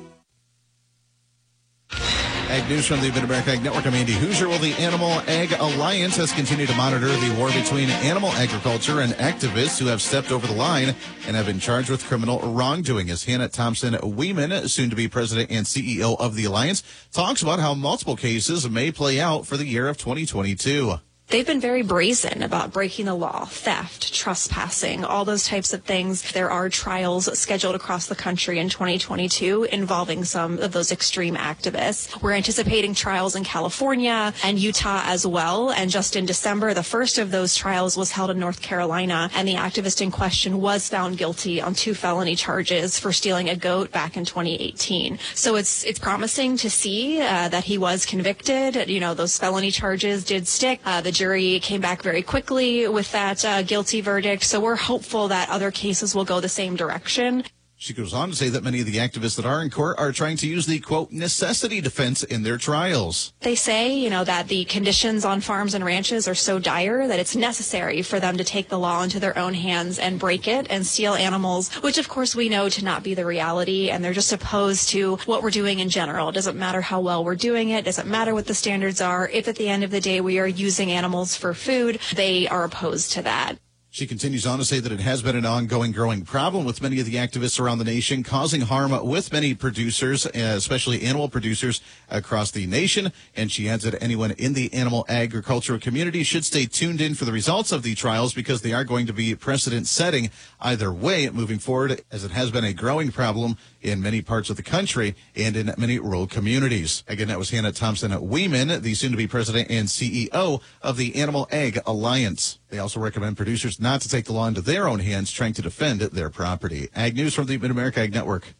Ag News from the Mid-America Ag Network. I'm Andy Hoosier. Well, the Animal Ag Alliance has continued to monitor the war between animal agriculture and activists who have stepped over the line and have been charged with criminal wrongdoing. As Hannah Thompson-Weeman, soon-to-be president and CEO of the Alliance, talks about how multiple cases may play out for the year of 2022. They've been very brazen about breaking the law, theft, trespassing, all those types of things. There are trials scheduled across the country in 2022 involving some of those extreme activists. We're anticipating trials in California and Utah as well. And just in December, the first of those trials was held in North Carolina, and the activist in question was found guilty on 2 felony charges for stealing a goat back in 2018. So it's promising to see that he was convicted. You know, those felony charges did stick. The jury came back very quickly with that guilty verdict, so we're hopeful that other cases will go the same direction. She goes on to say that many of the activists that are in court are trying to use the, quote, necessity defense in their trials. They say, you know, that the conditions on farms and ranches are so dire that it's necessary for them to take the law into their own hands and break it and steal animals, which of course we know to not be the reality, and they're just opposed to what we're doing in general. It doesn't matter how well we're doing it. It doesn't matter what the standards are. If at the end of the day we are using animals for food, they are opposed to that. She continues on to say that it has been an ongoing growing problem with many of the activists around the nation, causing harm with many producers, especially animal producers across the nation. And she adds that anyone in the animal agriculture community should stay tuned in for the results of the trials, because they are going to be precedent setting either way moving forward, as it has been a growing problem in many parts of the country and in many rural communities. Again, that was Hannah Thompson-Weeman, the soon-to-be president and CEO of the Animal Ag Alliance. They also recommend producers not to take the law into their own hands, trying to defend their property. Ag News from the Mid-America Ag Network.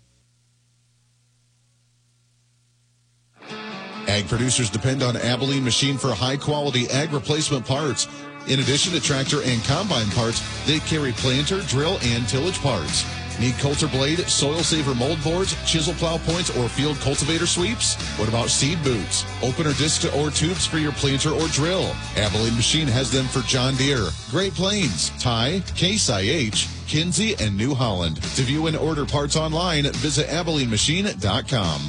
Ag producers depend on Abilene Machine for high-quality ag replacement parts. In addition to tractor and combine parts, they carry planter, drill, and tillage parts. Need Coulter blade, soil saver mold boards, chisel plow points, or field cultivator sweeps? What about seed boots, opener discs or tubes for your planter or drill? Abilene Machine has them for John Deere, Great Plains, Ty, Case IH, Kinsey, and New Holland. To view and order parts online, visit AbileneMachine.com.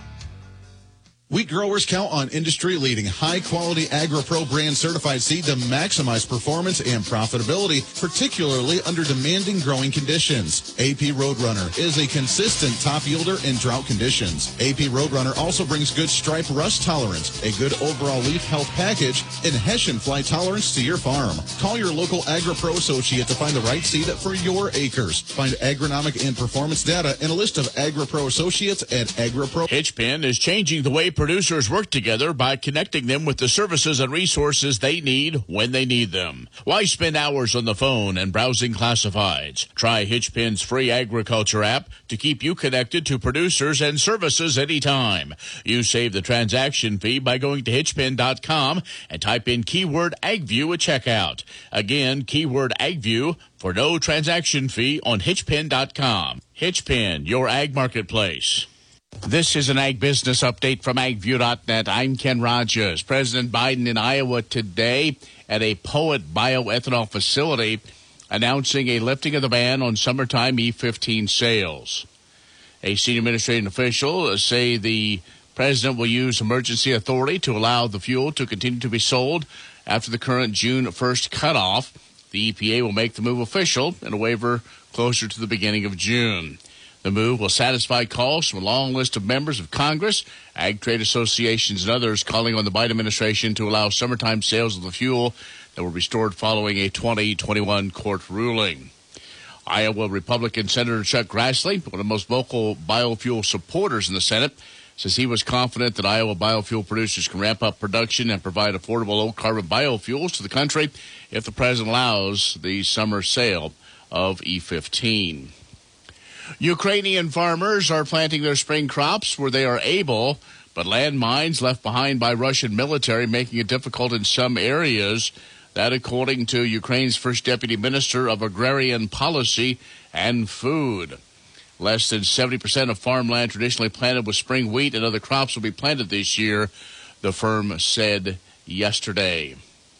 Wheat growers count on industry-leading, high-quality AgriPro brand certified seed to maximize performance and profitability, particularly under demanding growing conditions. AP Roadrunner is a consistent top yielder in drought conditions. AP Roadrunner also brings good stripe rust tolerance, a good overall leaf health package, and Hessian fly tolerance to your farm. Call your local AgriPro associate to find the right seed for your acres. Find agronomic and performance data and a list of AgriPro associates at AgriPro. Hitchpin is changing the way producers work together by connecting them with the services and resources they need when they need them. Why spend hours on the phone and browsing classifieds? Try Hitchpin's free agriculture app to keep you connected to producers and services anytime. You save the transaction fee by going to hitchpin.com and type in keyword AgView at checkout. Again, keyword AgView for no transaction fee on hitchpin.com. Hitchpin, your ag marketplace. This is an ag business update from agview.net. I'm Ken Rogers. President Biden in Iowa today at a Poet bioethanol facility announcing a lifting of the ban on summertime E15 sales. A senior administrative official say the president will use emergency authority to allow the fuel to continue to be sold after the current June 1st cutoff. The EPA will make the move official in a waiver closer to the beginning of June. The move will satisfy calls from a long list of members of Congress, ag trade associations, and others calling on the Biden administration to allow summertime sales of the fuel that were restored following a 2021 court ruling. Iowa Republican Senator Chuck Grassley, one of the most vocal biofuel supporters in the Senate, says he was confident that Iowa biofuel producers can ramp up production and provide affordable low-carbon biofuels to the country if the president allows the summer sale of E15. Ukrainian farmers are planting their spring crops where they are able, but landmines left behind by Russian military making it difficult in some areas. That according to Ukraine's first deputy minister of agrarian policy and food. Less than 70% of farmland traditionally planted with spring wheat and other crops will be planted this year, the firm said yesterday.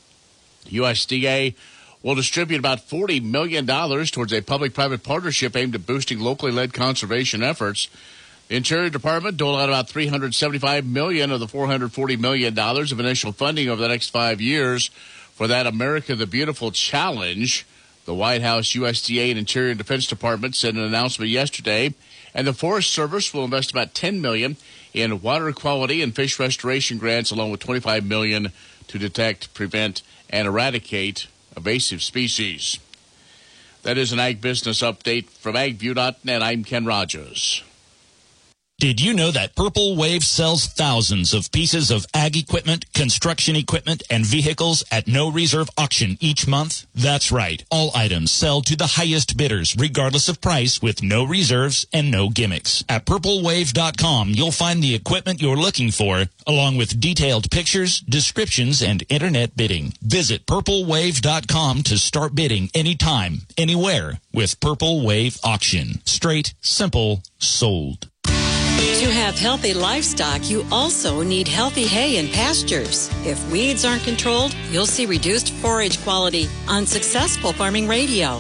USDA will distribute about $40 million towards a public-private partnership aimed at boosting locally led conservation efforts. The Interior Department doled out about $375 million of the $440 million of initial funding over the next 5 years for that America the Beautiful challenge. The White House, USDA, and Interior Defense Department said in an announcement yesterday, and the Forest Service will invest about $10 million in water quality and fish restoration grants, along with $25 million to detect, prevent, and eradicate invasive species. That is an ag business update from agview.net. I'm Ken Rogers. Did you know that Purple Wave sells thousands of pieces of ag equipment, construction equipment, and vehicles at no reserve auction each month? That's right. All items sell to the highest bidders, regardless of price, with no reserves and no gimmicks. At purplewave.com, you'll find the equipment you're looking for, along with detailed pictures, descriptions, and internet bidding. Visit purplewave.com to start bidding anytime, anywhere with Purple Wave Auction. Straight, simple, sold. To have healthy livestock, you also need healthy hay and pastures. If weeds aren't controlled, you'll see reduced forage quality on Successful Farming Radio.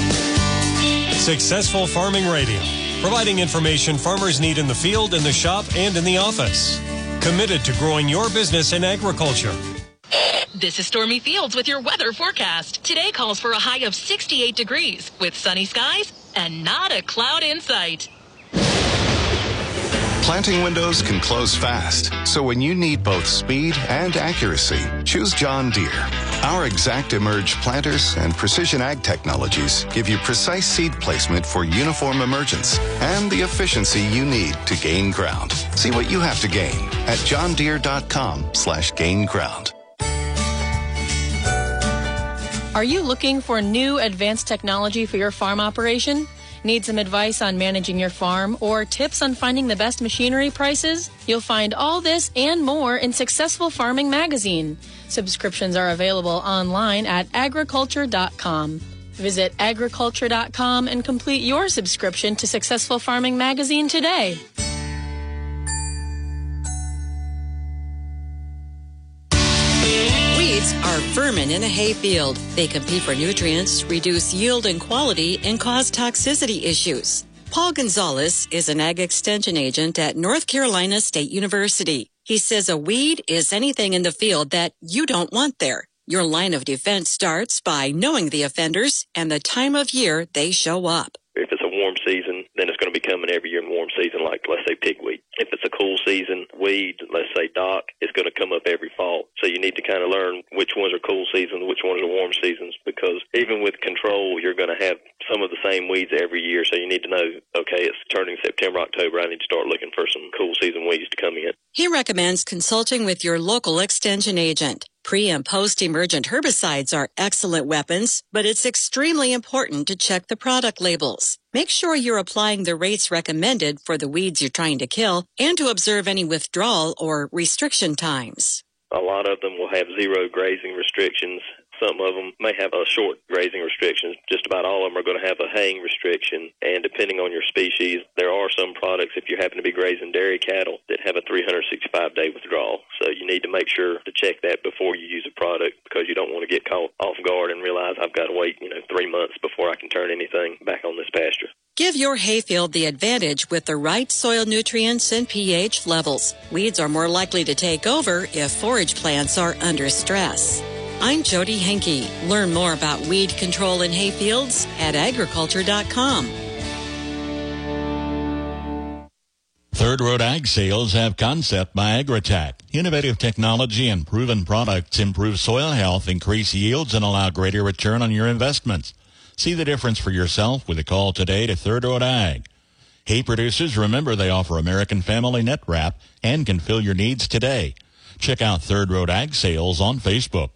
Successful Farming Radio, providing information farmers need in the field, in the shop, and in the office. Committed to growing your business in agriculture. This is Stormy Fields with your weather forecast. Today calls for a high of 68 degrees with sunny skies and not a cloud in sight. Planting windows can close fast, so when you need both speed and accuracy, choose John Deere. Our Exact Emerge planters and precision ag technologies give you precise seed placement for uniform emergence and the efficiency you need to gain ground. See what you have to gain at johndeere.com/gain ground. Are you looking for new advanced technology for your farm operation? Need some advice on managing your farm or tips on finding the best machinery prices? You'll find all this and more in Successful Farming Magazine. Subscriptions are available online at agriculture.com. Visit agriculture.com and complete your subscription to Successful Farming Magazine today. Weeds are vermin in a hayfield. They compete for nutrients, reduce yield and quality, and cause toxicity issues. Paul Gonzalez is an ag extension agent at North Carolina State University. He says a weed is anything in the field that you don't want there. Your line of defense starts by knowing the offenders and the time of year they show up. If it's a warm season, then it's going to be coming every year in warm season, like, let's say, pigweed. If it's a cool season weed, let's say dock, it's going to come up every fall. So you need to kind of learn which ones are cool seasons, which ones are warm seasons, because even with control, you're going to have some of the same weeds every year. So you need to know, okay, it's turning September, October, I need to start looking for some cool season weeds to come in. He recommends consulting with your local extension agent. Pre- and post-emergent herbicides are excellent weapons, but it's extremely important to check the product labels. Make sure you're applying the rates recommended for the weeds you're trying to kill and to observe any withdrawal or restriction times. A lot of them will have zero grazing restrictions. Some of them may have a short grazing restriction. Just about all of them are going to have a haying restriction. And depending on your species, there are some products, if you happen to be grazing dairy cattle, that have a 365-day withdrawal. So you need to make sure to check that before you use a product, because you don't want to get caught off guard and realize I've got to wait, 3 months before I can turn anything back on this pasture. Give your hayfield the advantage with the right soil nutrients and pH levels. Weeds are more likely to take over if forage plants are under stress. I'm Jody Henke. Learn more about weed control in hayfields at agriculture.com. Third Road Ag Sales have Concept by Agritech. Innovative technology and proven products improve soil health, increase yields, and allow greater return on your investments. See the difference for yourself with a call today to Third Road Ag. Hay producers, remember they offer American Family Net Wrap and can fill your needs today. Check out Third Road Ag Sales on Facebook.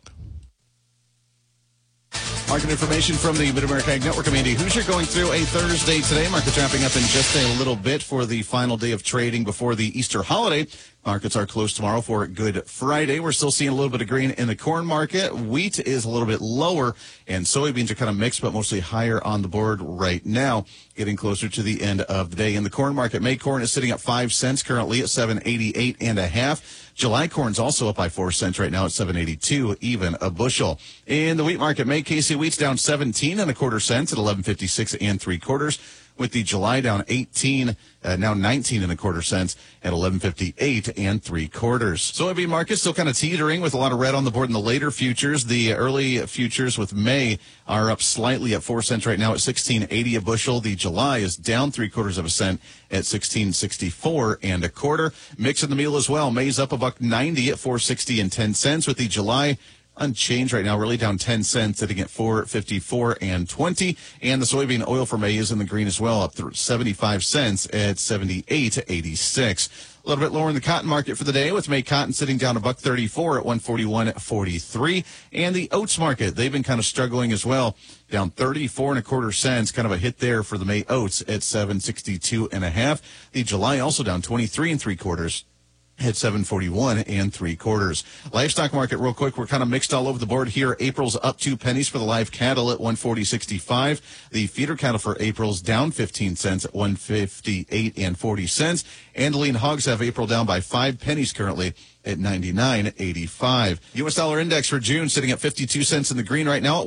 Market information from the Mid-America Ag Network. I'm Andy Hoosier going through a Thursday today. Markets wrapping up in just a little bit for the final day of trading before the Easter holiday. Markets are closed tomorrow for Good Friday. We're still seeing a little bit of green in the corn market. Wheat is a little bit lower, and soybeans are kind of mixed, but mostly higher on the board right now, getting closer to the end of the day. In the corn market, May corn is sitting at 5 cents currently at 7.88 and a half. July corn's also up by 4 cents right now at 7.82 even a bushel. In the wheat market, May KC wheat's down 17 and a quarter cents at 11.56 and 3/4. With the July down 18, now 19 and a quarter cents at 11.58 and 3/4. Soybean market still kind of teetering with a lot of red on the board in the later futures. The early futures with May are up slightly at 4 cents right now at 16.80 a bushel. The July is down 3/4 cent at 16.64 and a quarter. Mix in the meal as well. May's up $1.90 at 4.60 and 10 cents, with the July unchanged right now, really down 10 cents, sitting at 4.54 and 20. And the soybean oil for May is in the green as well, up 75 cents at 78.86. A little bit lower in the cotton market for the day, with May cotton sitting down $1.34 at 141.43. And the oats market, they've been kind of struggling as well, down 34 and a quarter cents, kind of a hit there for the May oats at 7.62 and a half. The July also down 23 and 3/4. At 7.41 and 3/4. Livestock market, real quick, we're kind of mixed all over the board here. April's up 2 pennies for the live cattle at 140.65. The feeder cattle for April's down 15 cents at 158 and 40 cents. And lean hogs have April down by 5 pennies currently at 99.85. U.S. dollar index for June sitting at 52 cents in the green right now at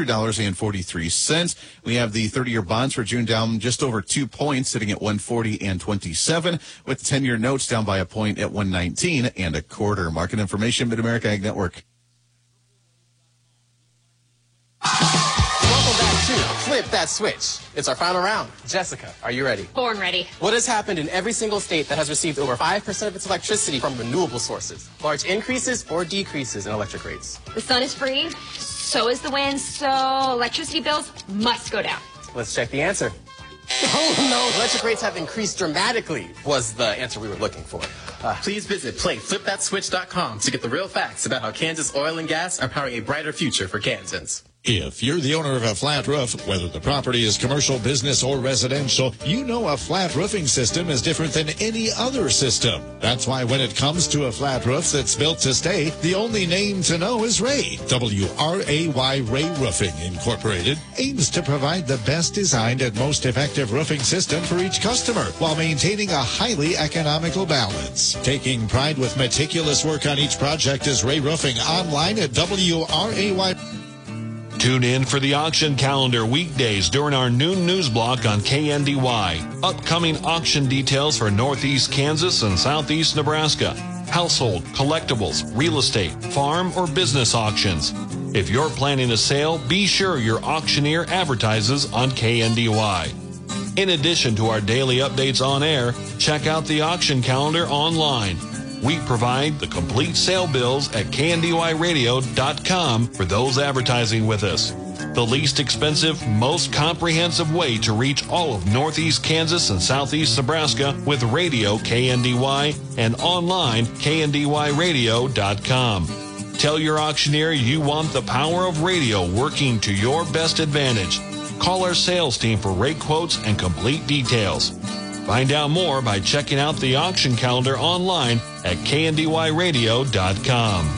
$100.43. We have the 30-year bonds for June down just over 2 points, sitting at 140 and 27, with 10-year notes down by a point at 119 and a quarter. Market information, Mid-America Ag Network. Welcome back to Flip That Switch. It's our final round. Jessica, are you ready? Born ready. What has happened in every single state that has received over 5% of its electricity from renewable sources? Large increases or decreases in electric rates? The sun is free, so is the wind, so electricity bills must go down. Let's check the answer. Oh no, electric rates have increased dramatically was the answer we were looking for. Please visit playflipthatswitch.com to get the real facts about how Kansas Oil and Gas are powering a brighter future for Kansans. If you're the owner of a flat roof, whether the property is commercial, business, or residential, you know a flat roofing system is different than any other system. That's why when it comes to a flat roof that's built to stay, the only name to know is Ray. W-R-A-Y, Ray Roofing Incorporated aims to provide the best designed and most effective roofing system for each customer while maintaining a highly economical balance. Taking pride with meticulous work on each project is Ray Roofing, online at W-R-A-Y. Tune in for the auction calendar weekdays during our noon news block on KNDY. Upcoming auction details for Northeast Kansas and Southeast Nebraska. Household, collectibles, real estate, farm, or business auctions. If you're planning a sale, be sure your auctioneer advertises on KNDY. In addition to our daily updates on air, check out the auction calendar online. We provide the complete sale bills at kndyradio.com for those advertising with us. The least expensive, most comprehensive way to reach all of Northeast Kansas and Southeast Nebraska with radio KNDY and online kndyradio.com. Tell your auctioneer you want the power of radio working to your best advantage. Call our sales team for rate quotes and complete details. Find out more by checking out the auction calendar online at kndyradio.com.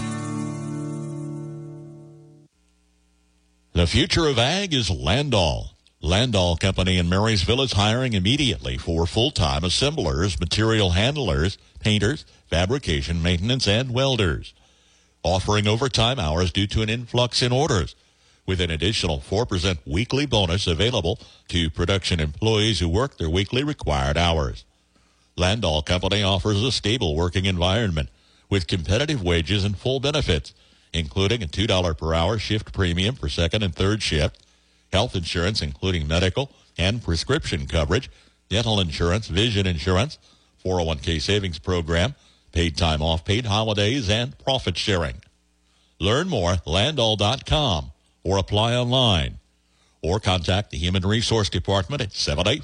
The future of ag is Landall. Landall Company in Marysville is hiring immediately for full-time assemblers, material handlers, painters, fabrication, maintenance, and welders. Offering overtime hours due to an influx in orders, with an additional 4% weekly bonus available to production employees who work their weekly required hours. Landall Company offers a stable working environment with competitive wages and full benefits, including a $2 per hour shift premium for second and third shift, health insurance including medical and prescription coverage, dental insurance, vision insurance, 401k savings program, paid time off, paid holidays, and profit sharing. Learn more at Landall.com. or apply online, or contact the Human Resource Department at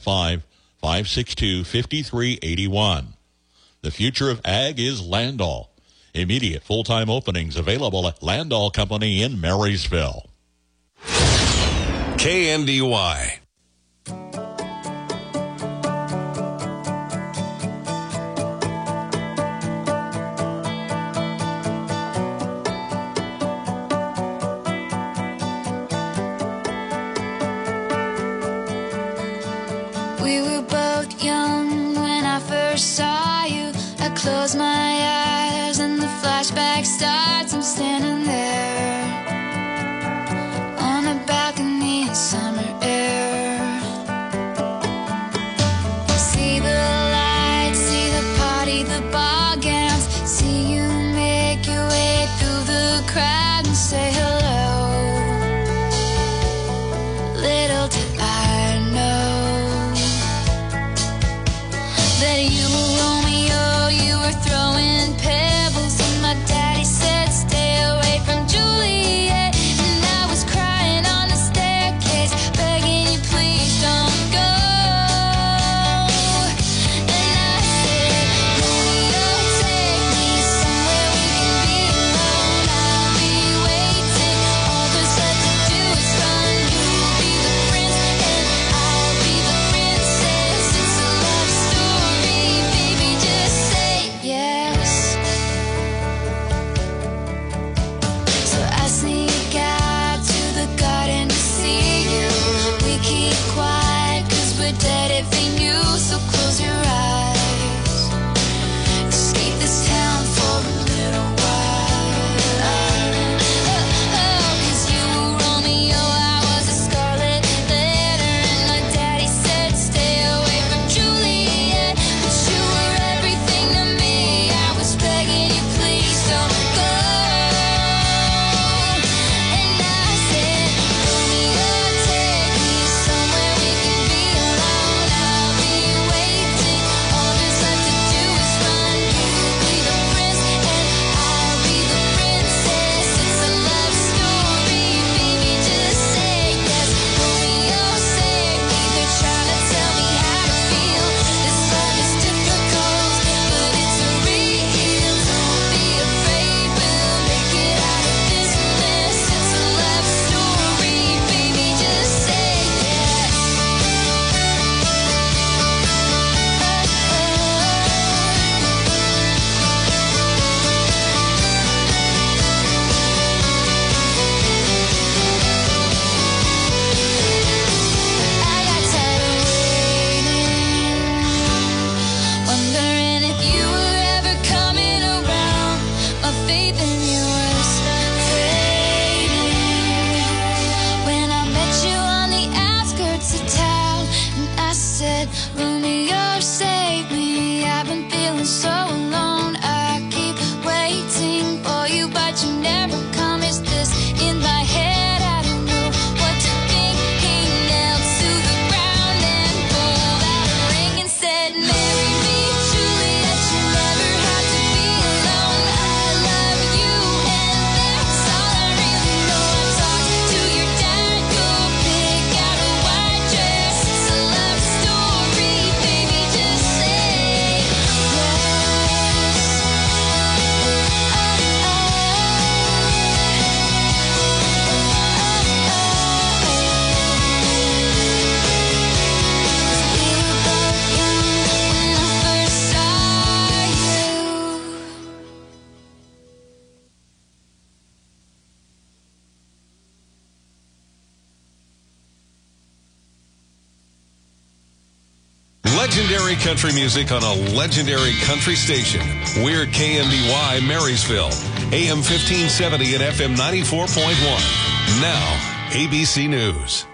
785-562-5381. The future of ag is Landall. Immediate full-time openings available at Landall Company in Marysville. KNDY. We were both young when I first saw you. I close my eyes and the flashback starts. I'm standing there on a balcony in summer air. See the lights, see the party, the ball gowns. See you make your way through the crowd and say hello. Little did I know that you were Romeo, you were throwing pebbles, and my daddy said stay away from Juliet, and I was crying on the staircase, begging you please don't go, and I said Romeo, legendary country music on a legendary country station. We're KNDY Marysville, AM 1570 and FM 94.1. Now, ABC News.